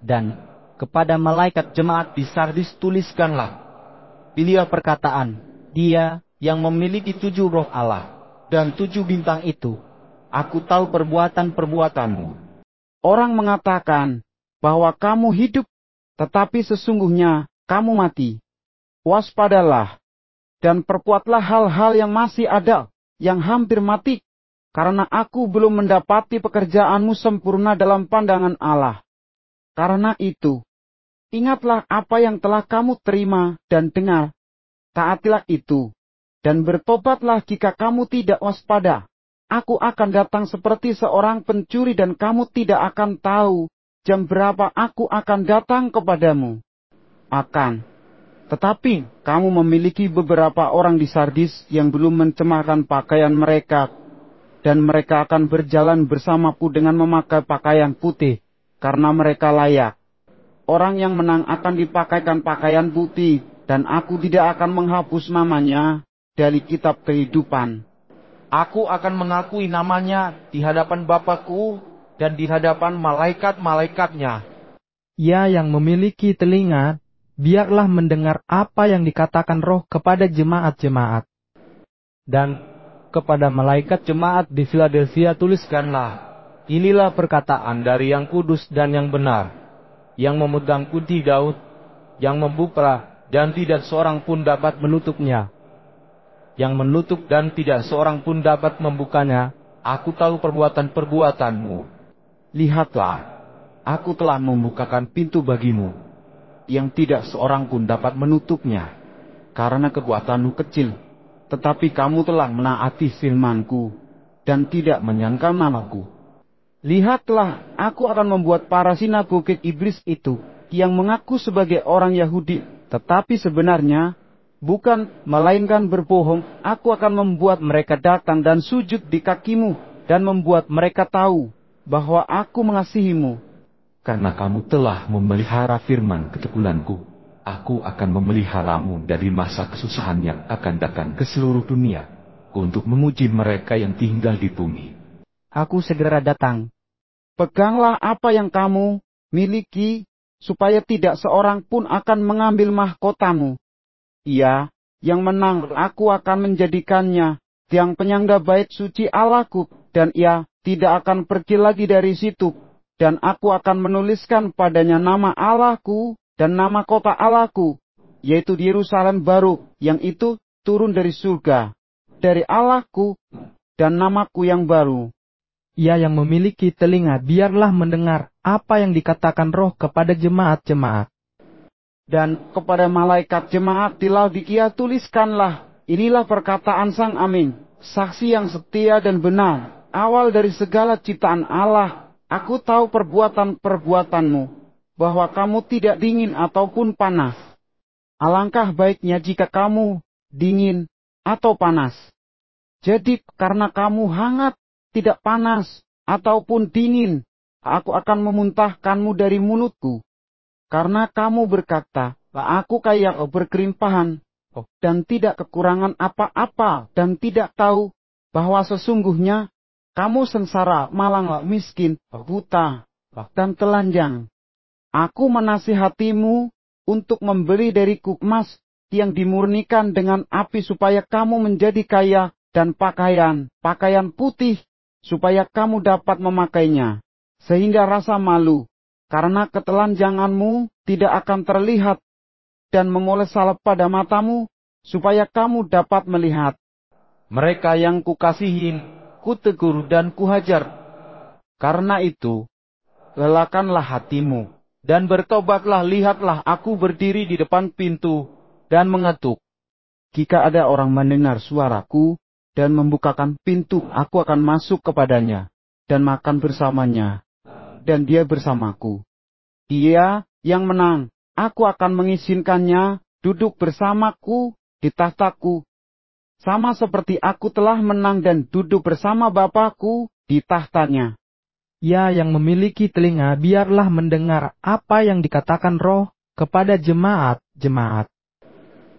Dan kepada malaikat jemaat di Sardis tuliskanlah, inilah perkataan Dia yang memiliki 7 roh Allah dan 7 bintang itu. Aku tahu perbuatan-perbuatanmu. Orang mengatakan bahwa kamu hidup, tetapi sesungguhnya kamu mati. Waspadalah, dan perbuatlah hal-hal yang masih ada, yang hampir mati, karena aku belum mendapati pekerjaanmu sempurna dalam pandangan Allah. Karena itu, ingatlah apa yang telah kamu terima dan dengar, taatilah itu, dan bertobatlah jika kamu tidak waspada. Aku akan datang seperti seorang pencuri dan kamu tidak akan tahu jam berapa aku akan datang kepadamu. Tetapi kamu memiliki beberapa orang di Sardis yang belum mencemarkan pakaian mereka, dan mereka akan berjalan bersamaku dengan memakai pakaian putih, karena mereka layak. Orang yang menang akan dipakaikan pakaian putih, dan aku tidak akan menghapus namanya dari kitab kehidupan. Aku akan mengakui namanya di hadapan Bapa-Ku dan di hadapan malaikat-malaikatnya. Ia yang memiliki telinga, biarlah mendengar apa yang dikatakan Roh kepada jemaat-jemaat. Dan kepada malaikat jemaat di Philadelphia tuliskanlah, inilah perkataan dari yang kudus dan yang benar, yang memegang kunci Daud, yang membuka dan tidak seorang pun dapat menutupnya, yang menutup dan tidak seorang pun dapat membukanya. Aku tahu perbuatan-perbuatanmu. Lihatlah, aku telah membukakan pintu bagimu, yang tidak seorang pun dapat menutupnya, karena kekuatanmu kecil. Tetapi kamu telah menaati firman-Ku, dan tidak menyangkal namaku. Lihatlah, aku akan membuat para sinagogik iblis itu, yang mengaku sebagai orang Yahudi, tetapi sebenarnya bukan, melainkan berbohong. Aku akan membuat mereka datang dan sujud di kakimu, dan membuat mereka tahu bahwa aku mengasihimu. Karena kamu telah memelihara firman ketekunan-Ku, Aku akan memeliharamu dari masa kesusahan yang akan datang ke seluruh dunia, untuk menguji mereka yang tinggal di bumi. Aku segera datang. Peganglah apa yang kamu miliki, supaya tidak seorang pun akan mengambil mahkotamu. Ia yang menang, aku akan menjadikannya tiang penyangga bait suci Allahku, dan ia tidak akan pergi lagi dari situ. Dan aku akan menuliskan padanya nama Allahku dan nama kota Allahku, yaitu di Yerusalem baru, yang itu turun dari surga, dari Allahku, dan namaku yang baru. Ia yang memiliki telinga, biarlah mendengar apa yang dikatakan Roh kepada jemaat-jemaat. Dan kepada malaikat jemaat di Laodikia tuliskanlah, inilah perkataan Sang Amin, saksi yang setia dan benar, awal dari segala ciptaan Allah. Aku tahu perbuatan-perbuatanmu, bahwa kamu tidak dingin ataupun panas. Alangkah baiknya jika kamu dingin atau panas. Jadi karena kamu hangat, tidak panas, ataupun dingin, aku akan memuntahkanmu dari mulutku. Karena kamu berkata, aku kaya berkelimpahan, dan tidak kekurangan apa-apa, dan tidak tahu bahwa sesungguhnya kamu sengsara, malang, miskin, buta, dan telanjang. Aku menasihatimu untuk membeli dariku emas yang dimurnikan dengan api, supaya kamu menjadi kaya, dan pakaian putih, supaya kamu dapat memakainya, sehingga rasa malu karena ketelanjanganmu tidak akan terlihat, dan memoles salep pada matamu, supaya kamu dapat melihat. Mereka yang kukasihin, kutegur dan kuhajar. Karena itu, lelakanlah hatimu, dan bertobatlah. Lihatlah, aku berdiri di depan pintu, dan mengetuk. Jika ada orang mendengar suaraku, dan membukakan pintu, aku akan masuk kepadanya, dan makan bersamanya, dan dia bersamaku. Dia yang menang, aku akan mengizinkannya duduk bersamaku di tahtaku, sama seperti aku telah menang dan duduk bersama Bapa-Ku di tahtanya. Ia yang memiliki telinga, biarlah mendengar apa yang dikatakan Roh kepada jemaat-jemaat.